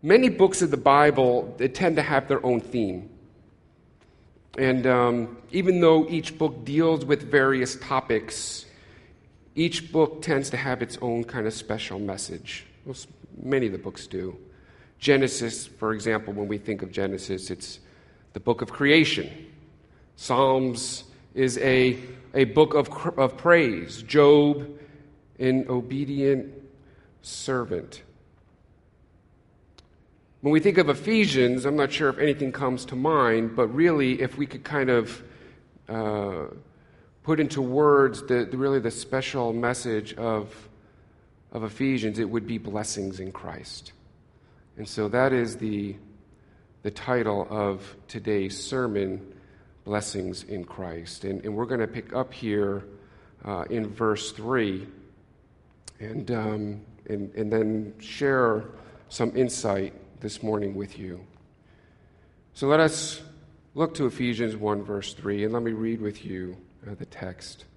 many books of the Bible, they tend to have their own theme. And even though each book deals with various topics, each book tends to have its own kind of special message. Well, many of the books do. Genesis, for example, when we think of Genesis, it's the book of creation. Psalms is a book of praise. Job, an obedient servant. When we think of Ephesians, I'm not sure if anything comes to mind, but really, if we could kind of put into words the special message of Ephesians, it would be blessings in Christ. And so that is the title of today's sermon, Blessings in Christ. And we're going to pick up here in verse 3 and then share some insight this morning with you. So let us look to Ephesians 1, verse 3, and let me read with you the text.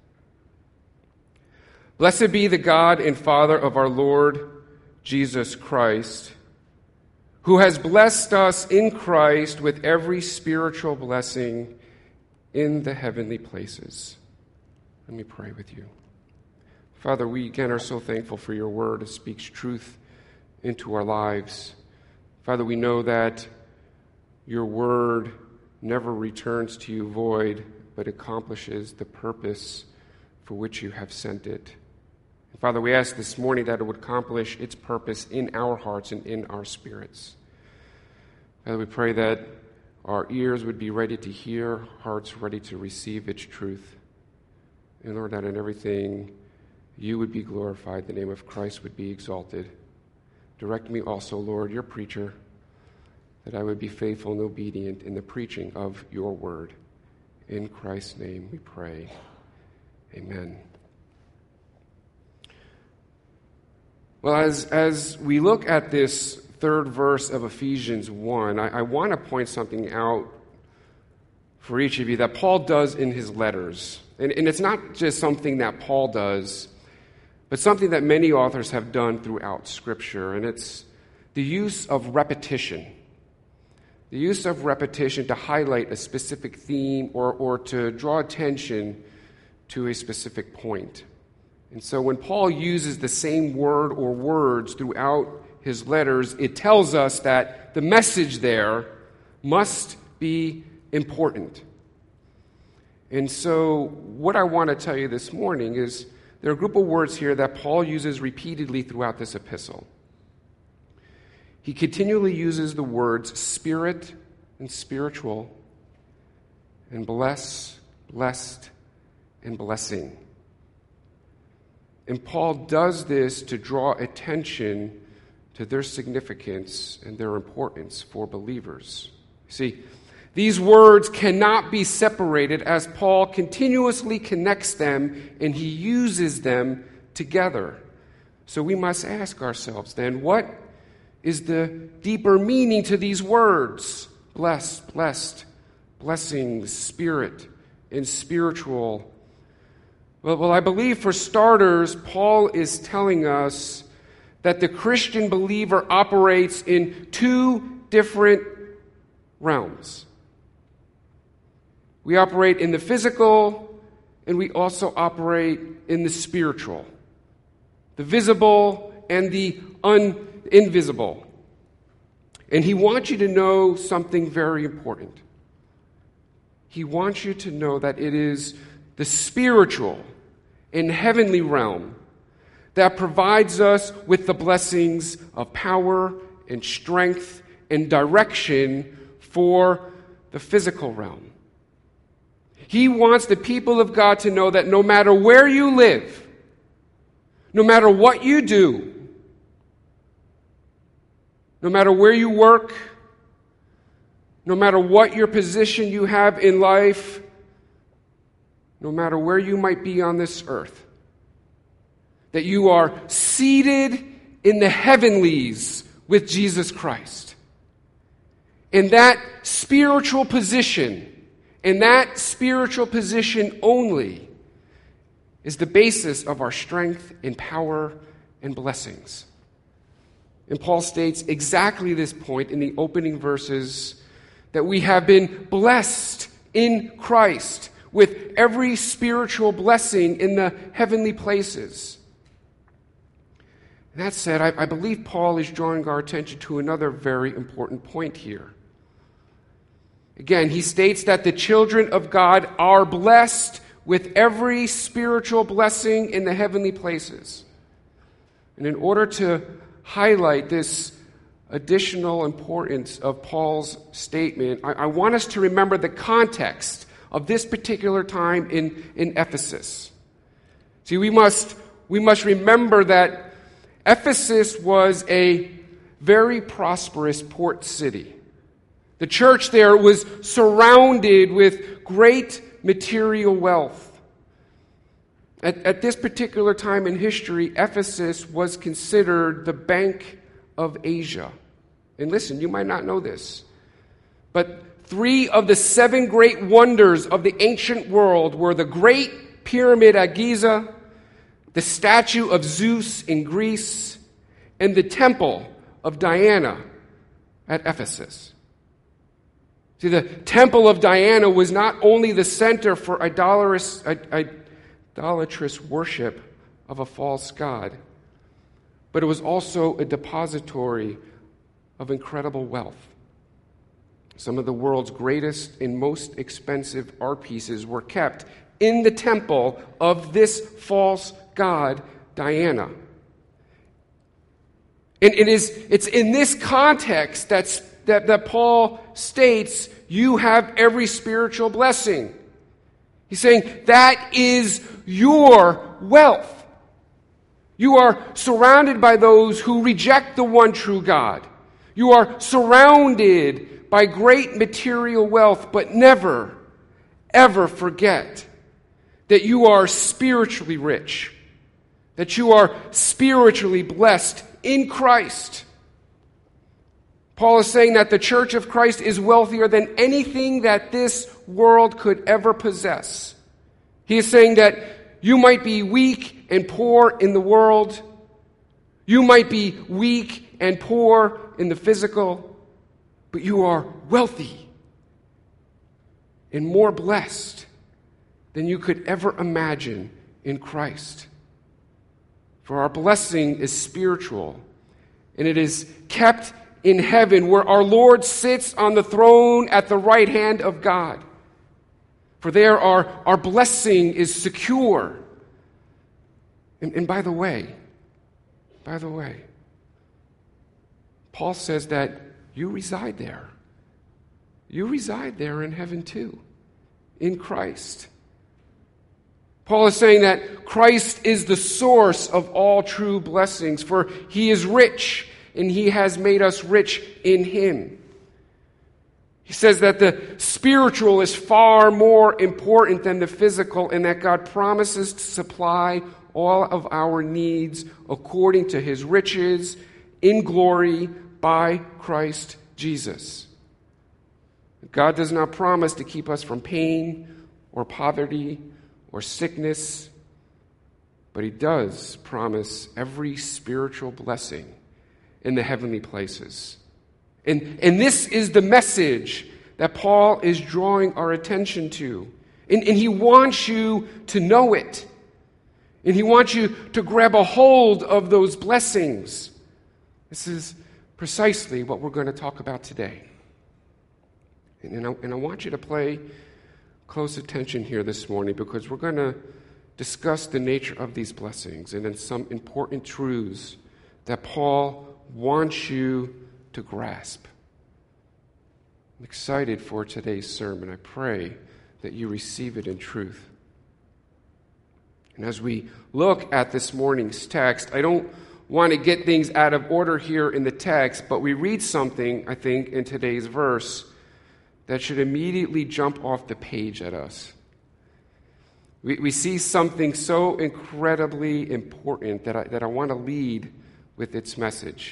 Blessed be the God and Father of our Lord Jesus Christ, who has blessed us in Christ with every spiritual blessing in the heavenly places. Let me pray with you. Father, we again are so thankful for your word. It speaks truth into our lives. Father, we know that your word never returns to you void, but accomplishes the purpose for which you have sent it. And Father, we ask this morning that it would accomplish its purpose in our hearts and in our spirits. Father, we pray that our ears would be ready to hear, hearts ready to receive its truth. And Lord, that in everything you would be glorified, the name of Christ would be exalted. Direct me also, Lord, your preacher, that I would be faithful and obedient in the preaching of your word. In Christ's name we pray. Amen. Well, as we look at this third verse of Ephesians 1, I want to point something out for each of you that Paul does in his letters. And it's not just something that Paul does, but something that many authors have done throughout Scripture, and it's the use of repetition. The use of repetition to highlight a specific theme or to draw attention to a specific point. And so when Paul uses the same word or words throughout his letters, it tells us that the message there must be important. And so what I want to tell you this morning is there are a group of words here that Paul uses repeatedly throughout this epistle. He continually uses the words spirit and spiritual and blessed, and blessing. And Paul does this to draw attention to their significance and their importance for believers. See, these words cannot be separated as Paul continuously connects them and he uses them together. So we must ask ourselves then, what is the deeper meaning to these words? Blessed, blessings, spirit, and spiritual. Well, I believe for starters, Paul is telling us that the Christian believer operates in two different realms. We operate in the physical, and we also operate in the spiritual, the visible and the invisible. And he wants you to know something very important. He wants you to know that it is the spiritual and heavenly realm that provides us with the blessings of power and strength and direction for the physical realm. He wants the people of God to know that no matter where you live, no matter what you do, no matter where you work, no matter what your position you have in life, no matter where you might be on this earth, that you are seated in the heavenlies with Jesus Christ. And that spiritual position, and that spiritual position only, is the basis of our strength and power and blessings. And Paul states exactly this point in the opening verses, that we have been blessed in Christ with every spiritual blessing in the heavenly places. And that said, I believe Paul is drawing our attention to another very important point here. Again, he states that the children of God are blessed with every spiritual blessing in the heavenly places. And in order to highlight this additional importance of Paul's statement, I want us to remember the context of this particular time in Ephesus. See, we must remember that Ephesus was a very prosperous port city. The church there was surrounded with great material wealth. At this particular time in history, Ephesus was considered the Bank of Asia. And listen, you might not know this, but 3 of the 7 great wonders of the ancient world were the Great Pyramid at Giza, the statue of Zeus in Greece, and the temple of Diana at Ephesus. See, the temple of Diana was not only the center for idolatrous worship of a false god, but it was also a depository of incredible wealth. Some of the world's greatest and most expensive art pieces were kept in the temple of this false god, Diana. And it's in this context that Paul states, you have every spiritual blessing. He's saying that is your wealth. You are surrounded by those who reject the one true God. You are surrounded by great material wealth, but never, ever forget that you are spiritually rich, that you are spiritually blessed in Christ. Paul is saying that the church of Christ is wealthier than anything that this world could ever possess. He is saying that you might be weak and poor in the world. You might be weak and poor in the physical, but you are wealthy and more blessed than you could ever imagine in Christ. For our blessing is spiritual, and it is kept in heaven, where our Lord sits on the throne at the right hand of God. For there our blessing is secure. And by the way, Paul says that you reside there. You reside there in heaven too, in Christ. Paul is saying that Christ is the source of all true blessings, for he is rich, and he has made us rich in him. He says that the spiritual is far more important than the physical, and that God promises to supply all of our needs according to his riches in glory by Christ Jesus. God does not promise to keep us from pain or poverty or sickness, but he does promise every spiritual blessing in the heavenly places. And this is the message that Paul is drawing our attention to. And he wants you to know it. And he wants you to grab a hold of those blessings. This is precisely what we're going to talk about today. And I want you to pay close attention here this morning, because we're going to discuss the nature of these blessings and then some important truths that Paul wants you to grasp. I'm excited for today's sermon. I pray that you receive it in truth. And as we look at this morning's text, I don't want to get things out of order here in the text, but we read something, I think, in today's verse that should immediately jump off the page at us. We see something so incredibly important that I want to lead with its message.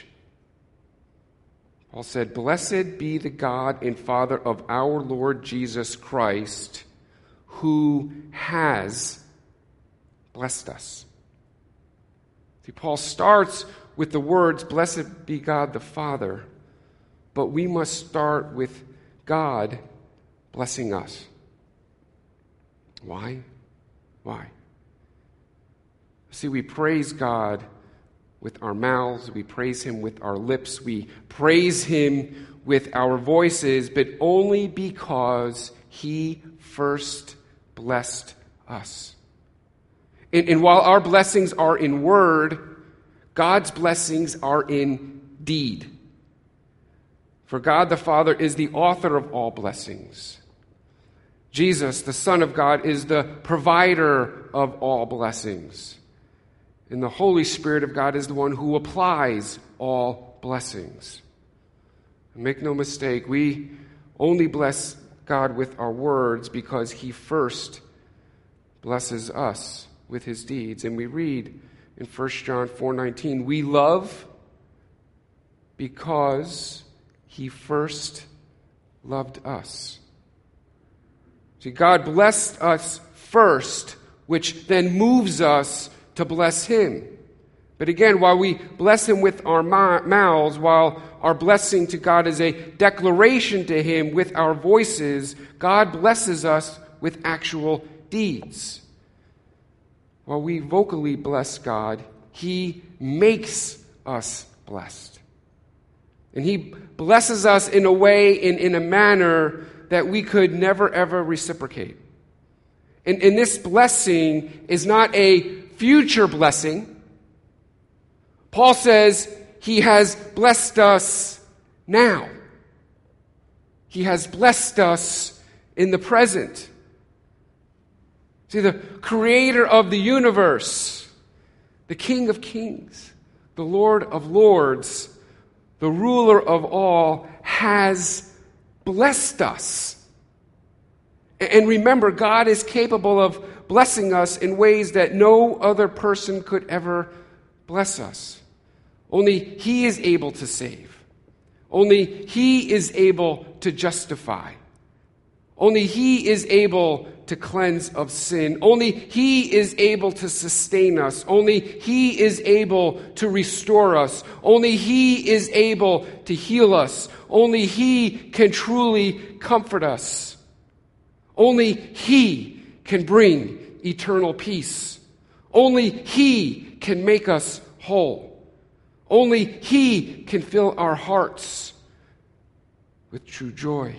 Paul said, "Blessed be the God and Father of our Lord Jesus Christ, who has blessed us." See, Paul starts with the words, "Blessed be God the Father," but we must start with God blessing us. Why? Why? See, we praise God with our mouths, we praise Him with our lips, we praise Him with our voices, but only because He first blessed us. And while our blessings are in word, God's blessings are in deed. For God the Father is the author of all blessings. Jesus, the Son of God, is the provider of all blessings. And the Holy Spirit of God is the one who applies all blessings. And make no mistake, we only bless God with our words because He first blesses us with His deeds. And we read in 1 John 4:19, we love because He first loved us. See, God blessed us first, which then moves us to bless Him. But again, while we bless Him with our mouths, while our blessing to God is a declaration to Him with our voices, God blesses us with actual deeds. While we vocally bless God, He makes us blessed. And He blesses us in a way, in a manner that we could never, ever reciprocate. And this blessing is not a future blessing. Paul says He has blessed us now. He has blessed us in the present. See, the creator of the universe, the King of kings, the Lord of lords, the ruler of all, has blessed us. And remember, God is capable of blessing us in ways that no other person could ever bless us. Only He is able to save. Only He is able to justify. Only He is able to cleanse of sin. Only He is able to sustain us. Only He is able to restore us. Only He is able to heal us. Only He can truly comfort us. Only He can bring eternal peace. Only He can make us whole. Only He can fill our hearts with true joy.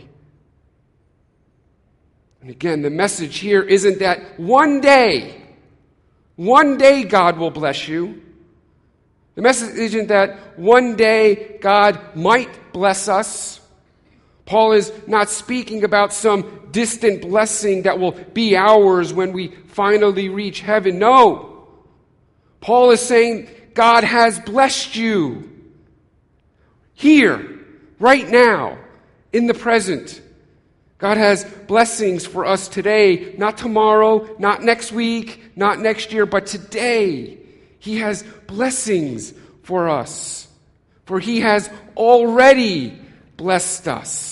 And again, the message here isn't that one day God will bless you. The message isn't that one day God might bless us. Paul is not speaking about some distant blessing that will be ours when we finally reach heaven. No. Paul is saying God has blessed you here, right now, in the present. God has blessings for us today, not tomorrow, not next week, not next year, but today. He has blessings for us, for He has already blessed us.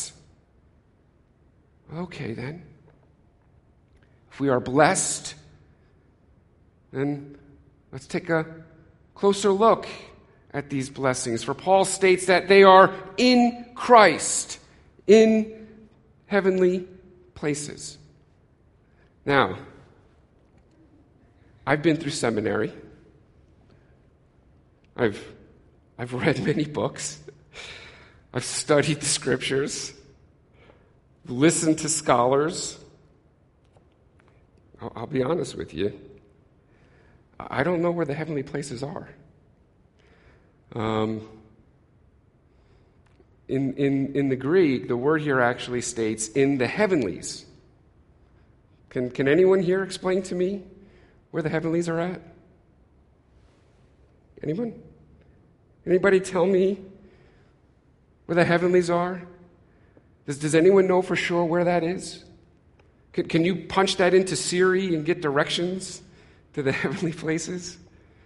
Okay, then. If we are blessed, then let's take a closer look at these blessings. For Paul states that they are in Christ, in heavenly places. Now, I've been through seminary. I've read many books. I've studied the scriptures, listened to scholars. I'll be honest with you. I don't know where the heavenly places are. In the Greek, the word here actually states in the heavenlies. Can anyone here explain to me where the heavenlies are at? Anyone? Anybody tell me where the heavenlies are? Does anyone know for sure where that is? Can you punch that into Siri and get directions to the heavenly places?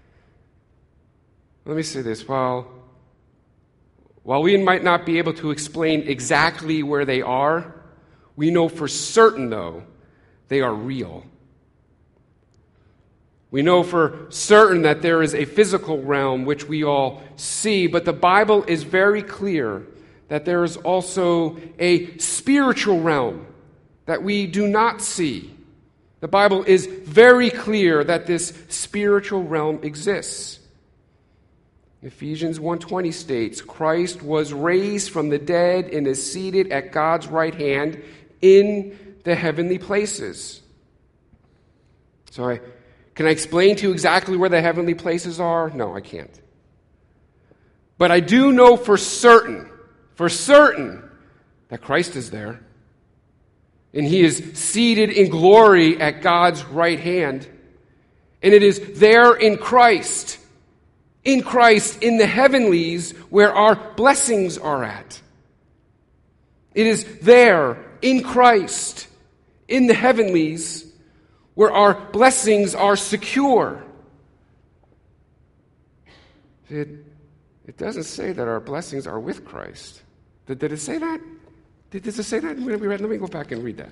Let me say this. While we might not be able to explain exactly where they are, we know for certain, though, they are real. We know for certain that there is a physical realm which we all see, but the Bible is very clear that there is also a spiritual realm that we do not see. The Bible is very clear that this spiritual realm exists. Ephesians 1:20 states, Christ was raised from the dead and is seated at God's right hand in the heavenly places. So can I explain to you exactly where the heavenly places are? No, I can't. But I do know for certain, that Christ is there. And he is seated in glory at God's right hand. And it is there in Christ, in the heavenlies, where our blessings are at. It is there in Christ, in the heavenlies, where our blessings are secure. It doesn't say that our blessings are with Christ. Did it say that? Does it say that? Let me go back and read that.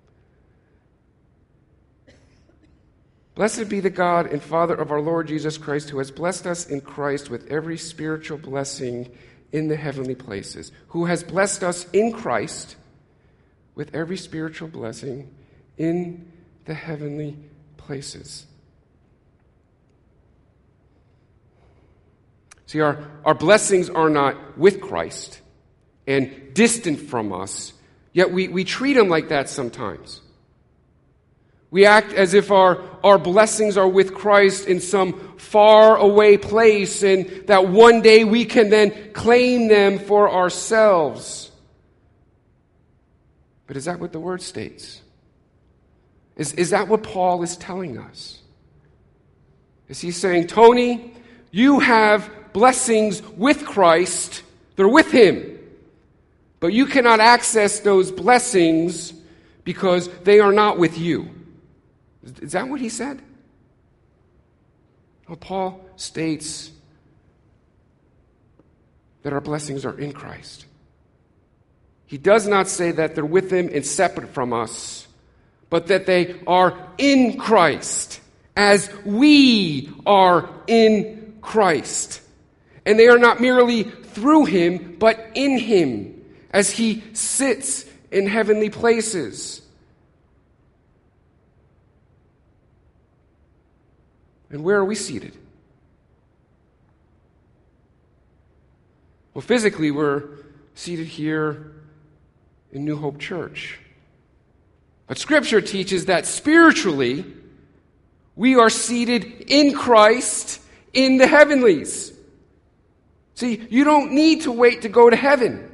Blessed be the God and Father of our Lord Jesus Christ, who has blessed us in Christ with every spiritual blessing in the heavenly places, who has blessed us in Christ with every spiritual blessing in the heavenly places. See, our blessings are not with Christ and distant from us, yet we treat him like that sometimes. We act as if our blessings are with Christ in some far away place, and that one day we can then claim them for ourselves. But is that what the word states? Is that what Paul is telling us? Is he saying, Tony, you have blessings with Christ, they're with him, but you cannot access those blessings because they are not with you? Is that what he said? Well, Paul states that our blessings are in Christ. He does not say that they're with him and separate from us, but that they are in Christ, as we are in Christ. And they are not merely through him, but in him, as he sits in heavenly places. And where are we seated? Well, physically, we're seated here in New Hope Church. But Scripture teaches that spiritually, we are seated in Christ in the heavenlies. See, you don't need to wait to go to heaven.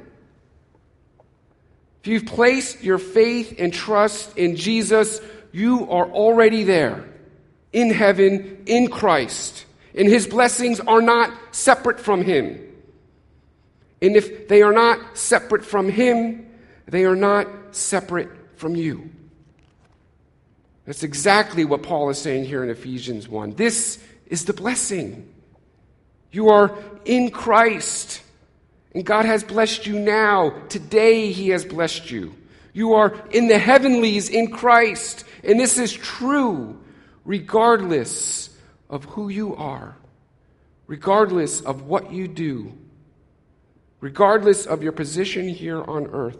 If you've placed your faith and trust in Jesus, you are already there, in heaven, in Christ. And his blessings are not separate from him. And if they are not separate from him, they are not separate from you. That's exactly what Paul is saying here in Ephesians 1. This is the blessing. You are in Christ, and God has blessed you now. Today he has blessed you. You are in the heavenlies in Christ, and this is true regardless of who you are, regardless of what you do, regardless of your position here on earth,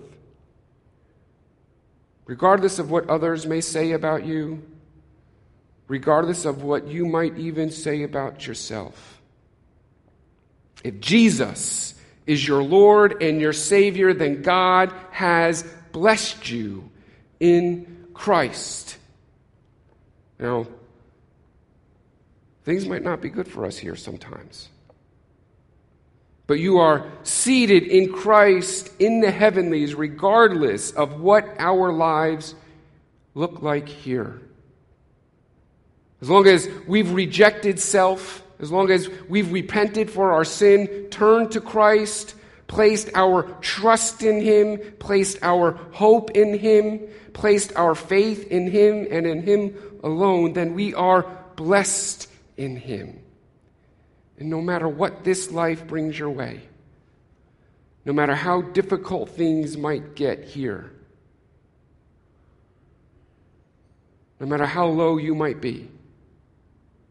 regardless of what others may say about you, regardless of what you might even say about yourself. If Jesus is your Lord and your Savior, then God has blessed you in Christ. Now, things might not be good for us here sometimes. But you are seated in Christ in the heavenlies, regardless of what our lives look like here. As long as we've rejected self, as long as we've repented for our sin, turned to Christ, placed our trust in him, placed our hope in him, placed our faith in him and in him alone, then we are blessed in him. And no matter what this life brings your way, no matter how difficult things might get here, no matter how low you might be,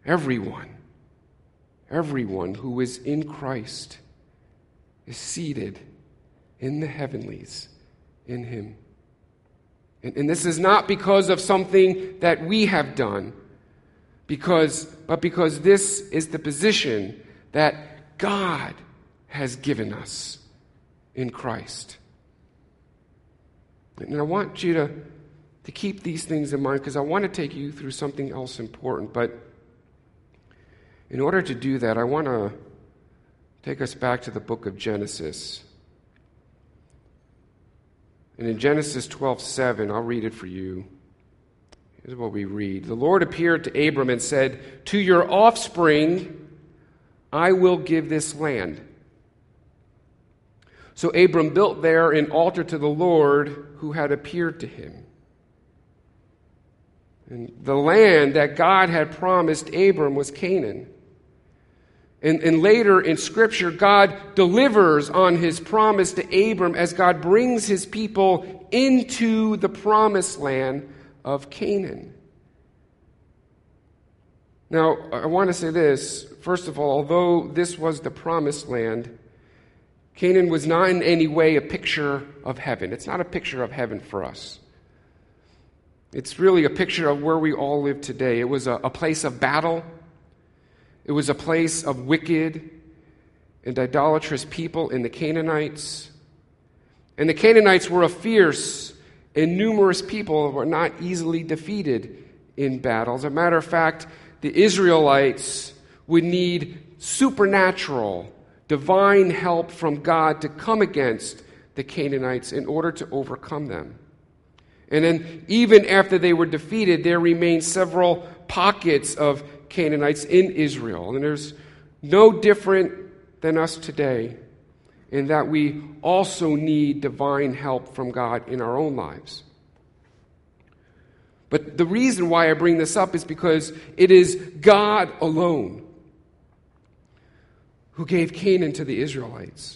Everyone who is in Christ is seated in the heavenlies in him. And this is not because of something that we have done, but because this is the position that God has given us in Christ. And I want you to keep these things in mind, because I want to take you through something else important. But in order to do that, I want to take us back to the book of Genesis. And in Genesis 12:7, I'll read it for you. Here's what we read. The Lord appeared to Abram and said, "To your offspring I will give this land." So Abram built there an altar to the Lord who had appeared to him. And the land that God had promised Abram was Canaan. And later in Scripture, God delivers on his promise to Abram as God brings his people into the promised land of Canaan. Now, I want to say this. First of all, although this was the promised land, Canaan was not in any way a picture of heaven. It's not a picture of heaven for us. It's really a picture of where we all live today. It was a place of battle. It was a place of wicked and idolatrous people in the Canaanites. And the Canaanites were a fierce and numerous people that were not easily defeated in battle. As a matter of fact, the Israelites would need supernatural, divine help from God to come against the Canaanites in order to overcome them. And then even after they were defeated, there remained several pockets of Canaanites in Israel. And there's no different than us today in that we also need divine help from God in our own lives. But the reason why I bring this up is because it is God alone who gave Canaan to the Israelites.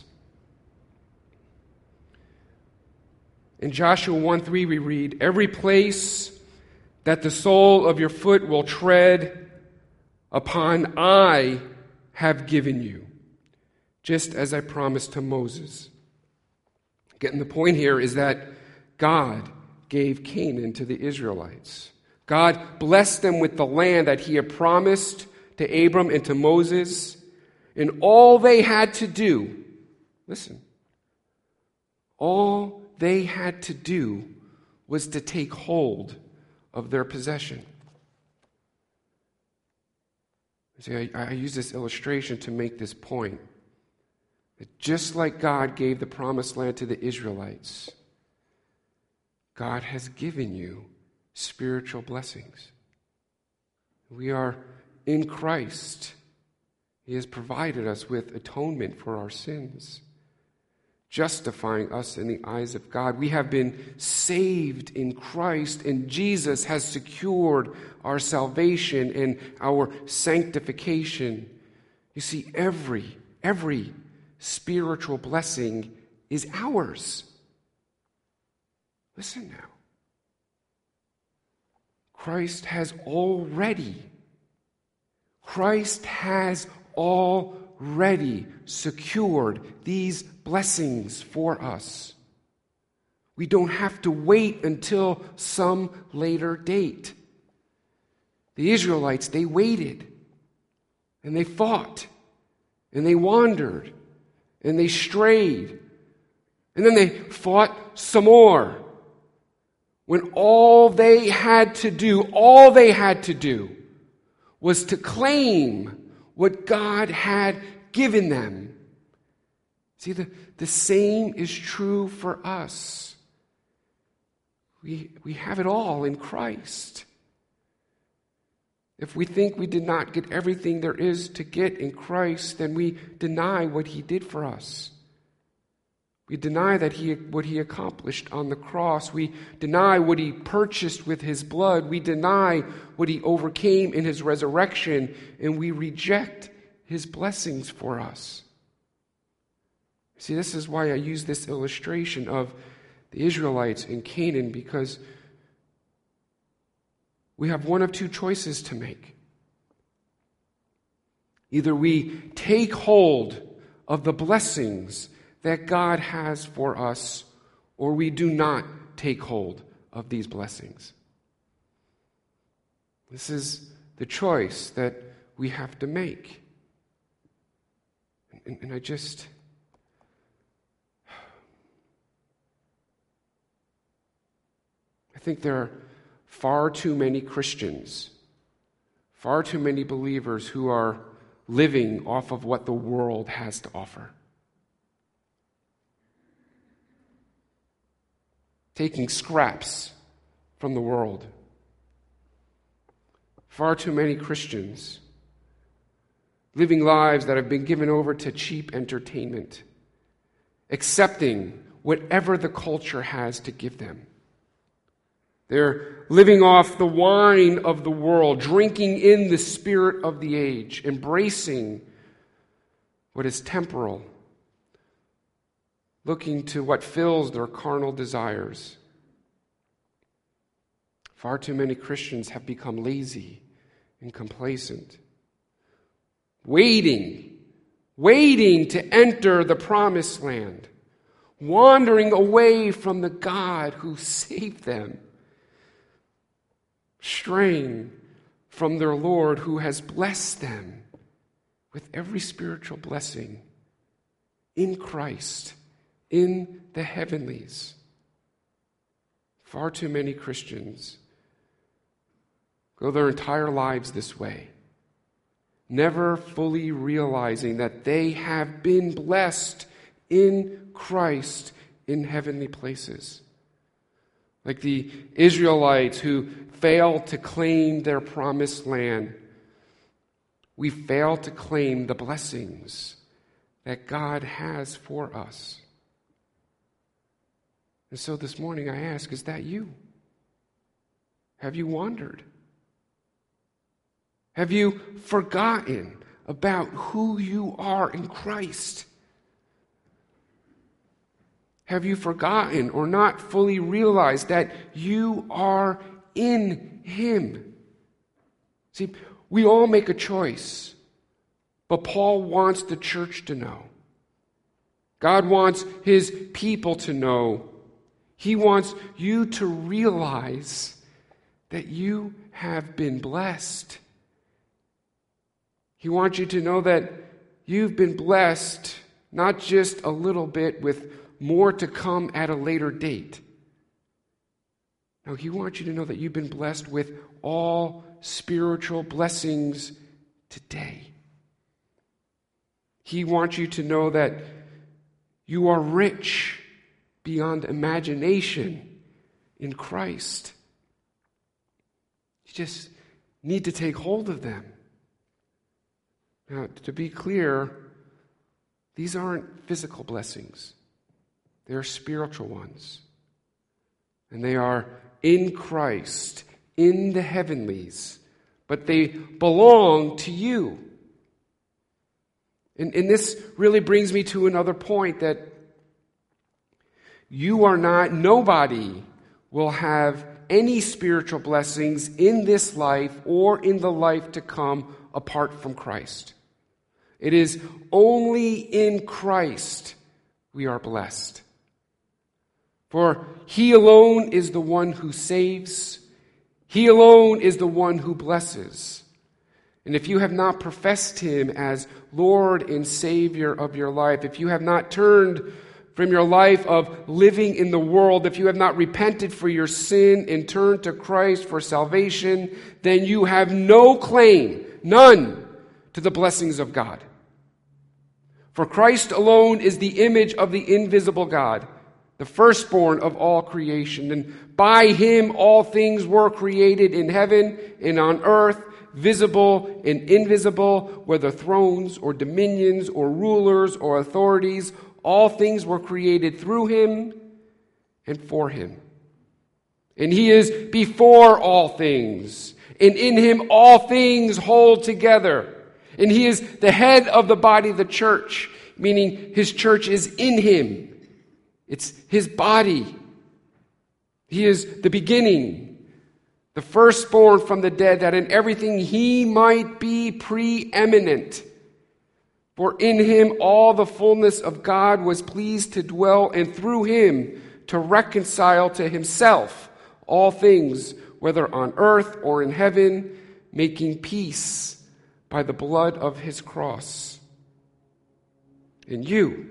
In Joshua 1:3 we read, "Every place that the sole of your foot will tread upon I have given you, just as I promised to Moses." Again, the point here is that God gave Canaan to the Israelites. God blessed them with the land that he had promised to Abram and to Moses. And all they had to do, listen, all they had to do was to take hold of their possession. See, I use this illustration to make this point. That just like God gave the promised land to the Israelites, God has given you spiritual blessings. We are in Christ. He has provided us with atonement for our sins, justifying us in the eyes of God. We have been saved in Christ, and Jesus has secured our salvation and our sanctification. You see, every spiritual blessing is ours. Listen now. Christ has already secured these blessings for us. We don't have to wait until some later date. The Israelites, they waited, and they fought, and they wandered, and they strayed, and then they fought some more. When all they had to do was to claim what God had given them. See, the same is true for us. We have it all in Christ. If we think we did not get everything there is to get in Christ, then we deny what he did for us. We deny what he accomplished on the cross. We deny what he purchased with his blood. We deny what he overcame in his resurrection, and we reject his blessings for us. See, this is why I use this illustration of the Israelites in Canaan, because we have one of two choices to make. Either we take hold of the blessings that God has for us, or we do not take hold of these blessings. This is the choice that we have to make. And I think there are far too many Christians, far too many believers who are living off of what the world has to offer. Taking scraps from the world. Far too many Christians living lives that have been given over to cheap entertainment, accepting whatever the culture has to give them. They're living off the wine of the world, drinking in the spirit of the age, embracing what is temporal, looking to what fills their carnal desires. Far too many Christians have become lazy and complacent, waiting to enter the promised land, wandering away from the God who saved them, straying from their Lord who has blessed them with every spiritual blessing in Christ, in the heavenlies. Far too many Christians go their entire lives this way, never fully realizing that they have been blessed in Christ in heavenly places. Like the Israelites who failed to claim their promised land, we fail to claim the blessings that God has for us. And so this morning I ask, is that you? Have you wandered? Have you forgotten about who you are in Christ? Have you forgotten or not fully realized that you are in Him? See, we all make a choice, but Paul wants the church to know. God wants His people to know. He wants you to realize that you have been blessed. He wants you to know that you've been blessed not just a little bit, with more to come at a later date. No, He wants you to know that you've been blessed with all spiritual blessings today. He wants you to know that you are rich beyond imagination in Christ. You just need to take hold of them. Now, to be clear, these aren't physical blessings. They are spiritual ones. And they are in Christ, in the heavenlies. But they belong to you. And this really brings me to another point, that nobody will have any spiritual blessings in this life or in the life to come apart from Christ. It is only in Christ we are blessed. For He alone is the one who saves. He alone is the one who blesses. And if you have not professed Him as Lord and Savior of your life, if you have not turned from your life of living in the world, if you have not repented for your sin and turned to Christ for salvation, then you have no claim, none, to the blessings of God. For Christ alone is the image of the invisible God, the firstborn of all creation. And by Him all things were created in heaven and on earth, visible and invisible, whether thrones or dominions or rulers or authorities. All things were created through Him and for Him. And He is before all things, and in Him all things hold together. And He is the head of the body, the church, meaning His church is in Him. It's His body. He is the beginning, the firstborn from the dead, that in everything He might be preeminent. For in him all the fullness of God was pleased to dwell, and through him to reconcile to himself all things, whether on earth or in heaven, making peace by the blood of his cross. And you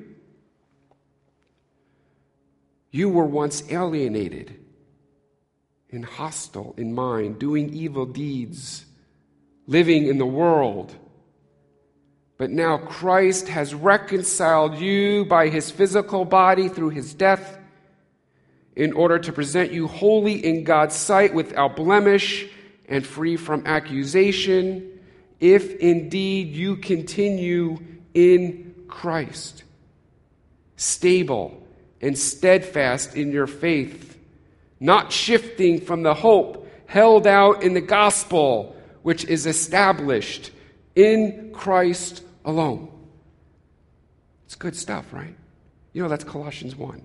were once alienated and hostile in mind, doing evil deeds, living in the world. But now Christ has reconciled you by his physical body through his death, in order to present you holy in God's sight, without blemish and free from accusation, if indeed you continue in Christ, stable and steadfast in your faith, not shifting from the hope held out in the gospel, which is established in Christ alone. It's good stuff, right? You know, that's Colossians 1.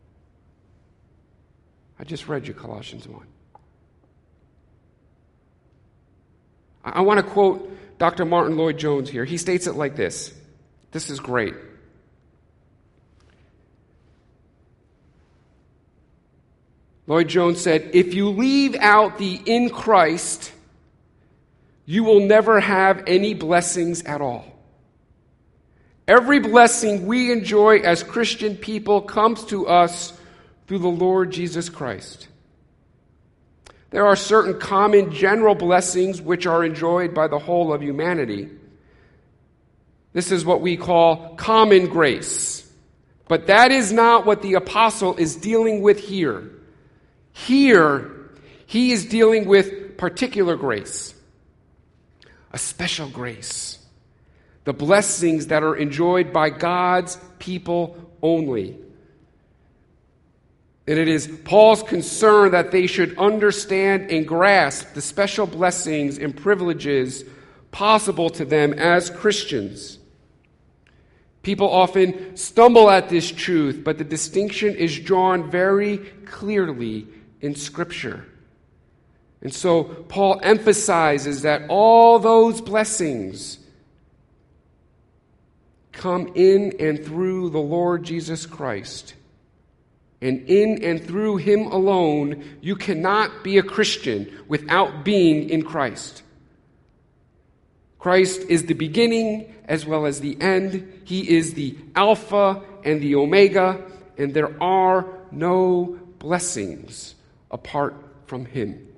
I just read you Colossians 1. I want to quote Dr. Martin Lloyd-Jones here. He states it like this. This is great. Lloyd-Jones said, "If you leave out the in Christ, you will never have any blessings at all. Every blessing we enjoy as Christian people comes to us through the Lord Jesus Christ. There are certain common general blessings which are enjoyed by the whole of humanity. This is what we call common grace. But that is not what the apostle is dealing with here. Here, he is dealing with particular grace, a special grace, the blessings that are enjoyed by God's people only. And it is Paul's concern that they should understand and grasp the special blessings and privileges possible to them as Christians. People often stumble at this truth, but the distinction is drawn very clearly in Scripture. And so Paul emphasizes that all those blessings come in and through the Lord Jesus Christ. And in and through him alone, you cannot be a Christian without being in Christ. Christ is the beginning as well as the end. He is the Alpha and the Omega, and there are no blessings apart from him.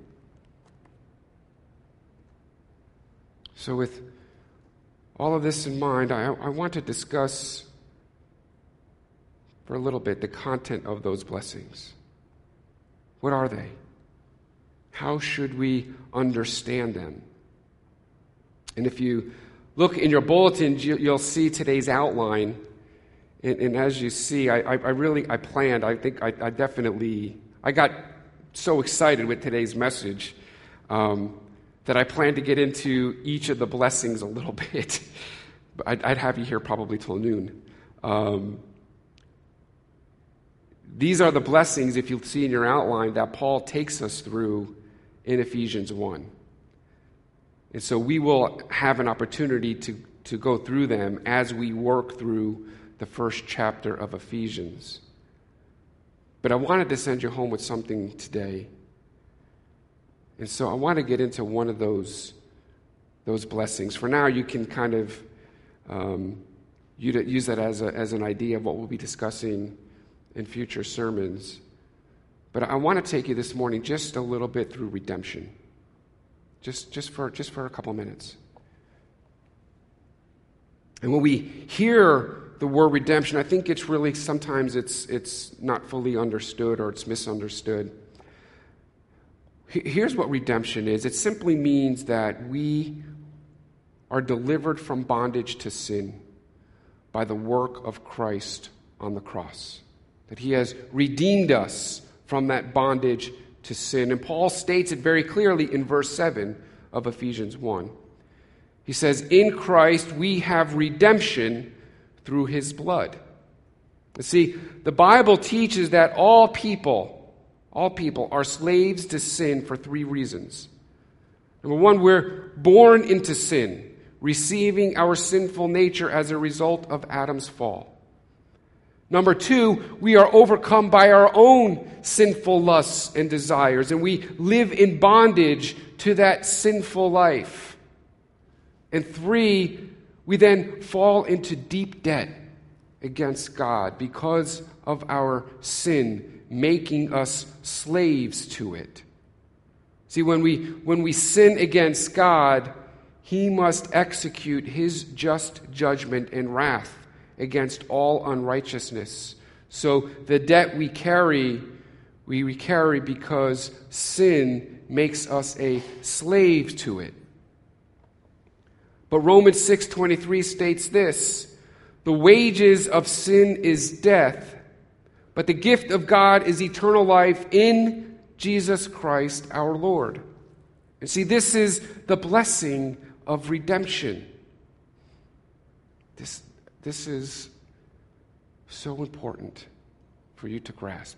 So with all of this in mind, I want to discuss for a little bit the content of those blessings. What are they? How should we understand them? And if you look in your bulletins, you'll see today's outline. And as you see, I got so excited with today's message that I plan to get into each of the blessings a little bit. I'd have you here probably till noon. These are the blessings, if you'll see in your outline, that Paul takes us through in Ephesians 1. And so we will have an opportunity to go through them as we work through the first chapter of Ephesians. But I wanted to send you home with something today. And so I want to get into one of those blessings. For now, you can kind of use that as an idea of what we'll be discussing in future sermons. But I want to take you this morning just a little bit through redemption. Just for a couple minutes. And when we hear the word redemption, I think it's really sometimes it's not fully understood or it's misunderstood. Here's what redemption is. It simply means that we are delivered from bondage to sin by the work of Christ on the cross. That he has redeemed us from that bondage to sin. And Paul states it very clearly in verse 7 of Ephesians 1. He says, "In Christ we have redemption through his blood." You see, the Bible teaches that all people are slaves to sin for three reasons. Number one, we're born into sin. receiving our sinful nature as a result of Adam's fall. Number two, we are overcome by our own sinful lusts and desires, and we live in bondage to that sinful life. And three, we then fall into deep debt against God because of our sin, making us slaves to it. See, when we sin against God, He must execute His just judgment and wrath against all unrighteousness. So the debt we carry because sin makes us a slave to it. But Romans 6:23 states this: the wages of sin is death, but the gift of God is eternal life in Jesus Christ our Lord. And see, this is the blessing of redemption. This is so important for you to grasp.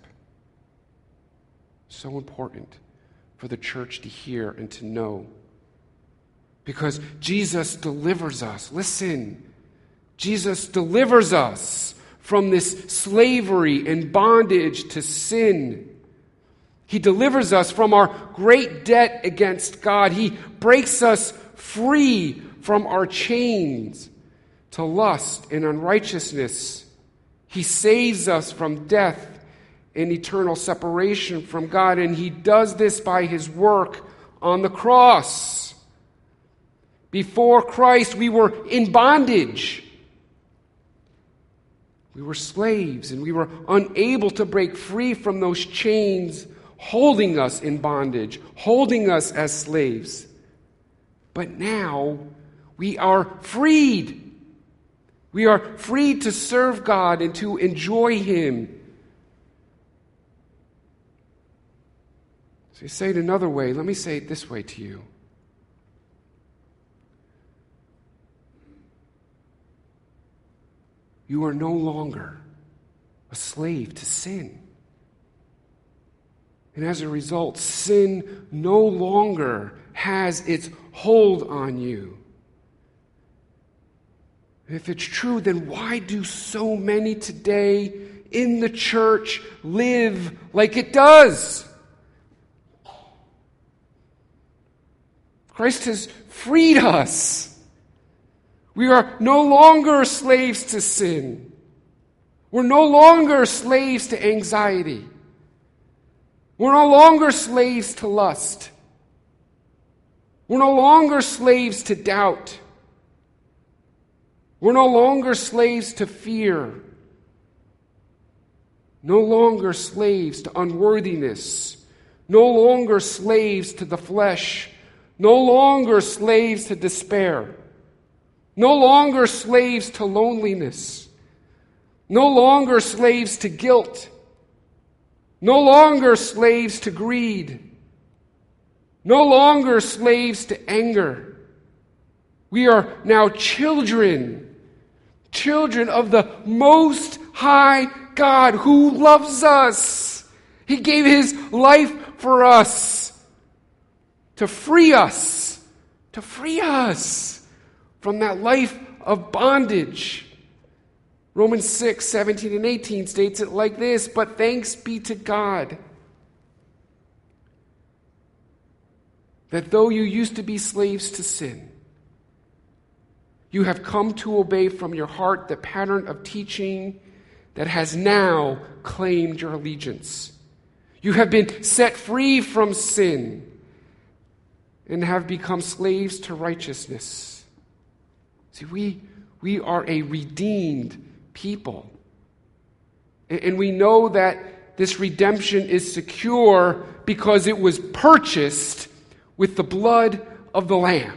So important for the church to hear and to know. Because Jesus delivers us. Listen, Jesus delivers us from this slavery and bondage to sin. He delivers us from our great debt against God. He breaks us free from our chains to lust and unrighteousness. He saves us from death and eternal separation from God, and He does this by His work on the cross. Before Christ, we were in bondage. We were slaves, and we were unable to break free from those chains holding us in bondage, holding us as slaves. But now we are freed. We are free to serve God and to enjoy Him. So you say it another way. Let me say it this way to you. You are no longer a slave to sin. And as a result, sin no longer has its hold on you. If it's true, then why do so many today in the church live like it does? Christ has freed us. We are no longer slaves to sin. We're no longer slaves to anxiety. We're no longer slaves to lust. We're no longer slaves to doubt. We're no longer slaves to fear. No longer slaves to unworthiness. No longer slaves to the flesh. No longer slaves to despair. No longer slaves to loneliness. No longer slaves to guilt. No longer slaves to greed. No longer slaves to anger. We are now children of the Most High God who loves us. He gave His life for us to free us from that life of bondage. Romans 6:17 and 18 states it like this: but thanks be to God that though you used to be slaves to sin, you have come to obey from your heart the pattern of teaching that has now claimed your allegiance. You have been set free from sin and have become slaves to righteousness. See, we are a redeemed people. And we know that this redemption is secure because it was purchased with the blood of the Lamb.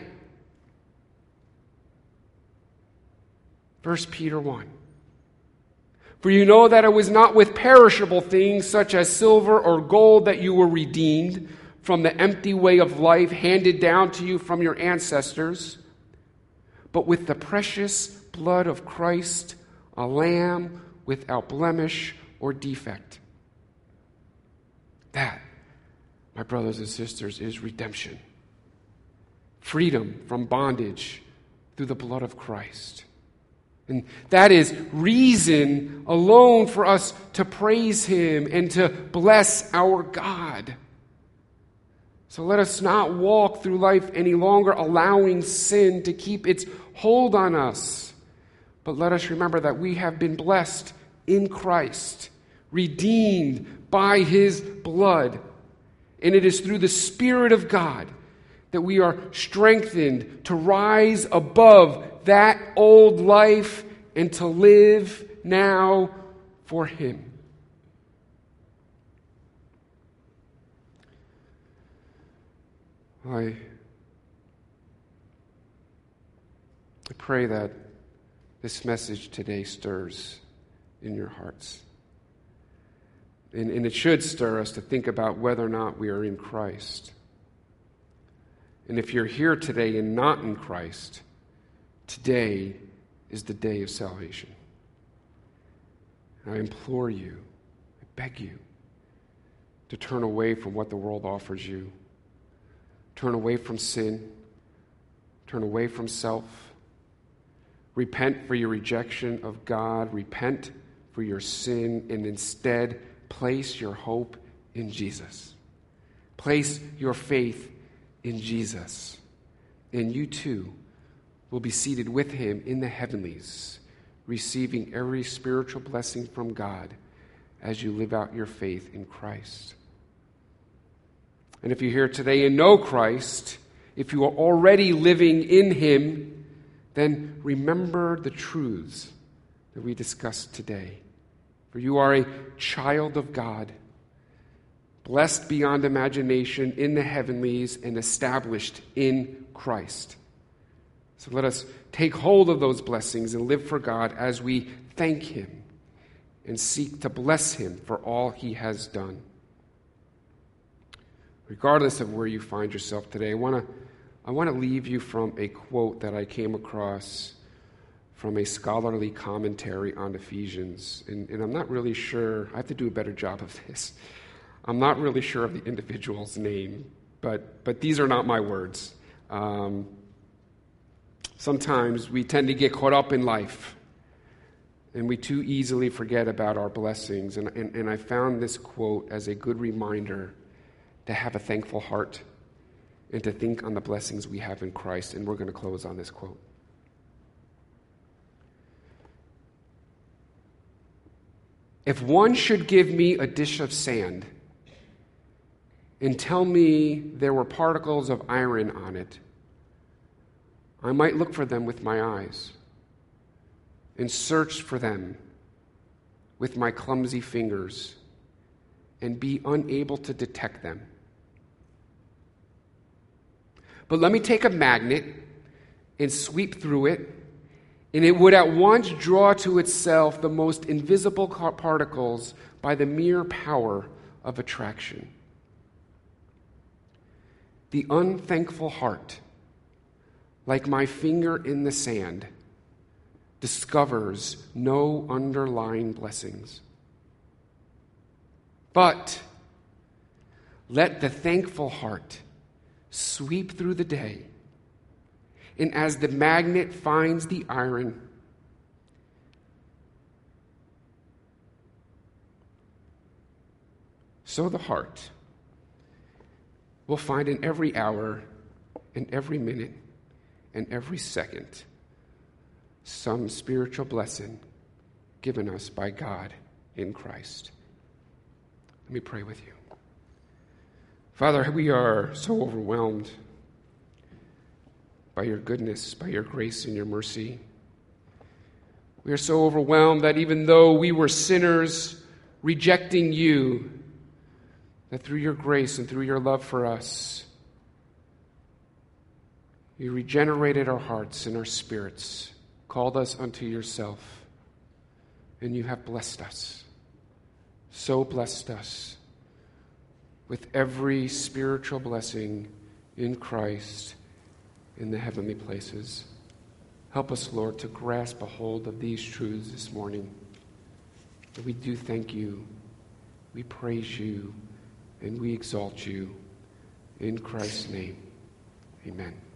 1 Peter 1. For you know that it was not with perishable things such as silver or gold that you were redeemed from the empty way of life handed down to you from your ancestors, but with the precious blood of Christ, a lamb without blemish or defect. That, my brothers and sisters, is redemption. Freedom from bondage through the blood of Christ. And that is reason alone for us to praise him and to bless our God. So let us not walk through life any longer allowing sin to keep its hold on us. But let us remember that we have been blessed in Christ, redeemed by his blood. And it is through the Spirit of God that we are strengthened to rise above that old life and to live now for him. I pray that this message today stirs in your hearts. And it should stir us to think about whether or not we are in Christ. And if you're here today and not in Christ, today is the day of salvation. And I implore you, I beg you, to turn away from what the world offers you. Turn away from sin. Turn away from self. Repent for your rejection of God. Repent for your sin, and instead place your hope in Jesus. Place your faith in Jesus. And you too will be seated with him in the heavenlies, receiving every spiritual blessing from God as you live out your faith in Christ. And if you're here today and know Christ, if you are already living in him, then remember the truths that we discussed today. For you are a child of God, blessed beyond imagination in the heavenlies and established in Christ. So let us take hold of those blessings and live for God as we thank him and seek to bless him for all he has done. Regardless of where you find yourself today, I want to leave you from a quote that I came across from a scholarly commentary on Ephesians. And I'm not really sure, I have to do a better job of this. I'm not really sure of the individual's name, but these are not my words. Sometimes we tend to get caught up in life, and we too easily forget about our blessings. And I found this quote as a good reminder to have a thankful heart and to think on the blessings we have in Christ. And we're going to close on this quote. If one should give me a dish of sand and tell me there were particles of iron on it, I might look for them with my eyes and search for them with my clumsy fingers and be unable to detect them. But let me take a magnet and sweep through it, and it would at once draw to itself the most invisible particles by the mere power of attraction. The unthankful heart, like my finger in the sand, discovers no underlying blessings. But let the thankful heart sweep through the day, and as the magnet finds the iron, so the heart will find in every hour, in every minute, and every second some spiritual blessing given us by God in Christ. Let me pray with you. Father, we are so overwhelmed by your goodness, by your grace and your mercy. We are so overwhelmed that even though we were sinners rejecting you, that through your grace and through your love for us, you regenerated our hearts and our spirits, called us unto yourself, and you have blessed us, so blessed us with every spiritual blessing in Christ in the heavenly places. Help us, Lord, to grasp a hold of these truths this morning. And we do thank you, we praise you, and we exalt you. In Christ's name, amen.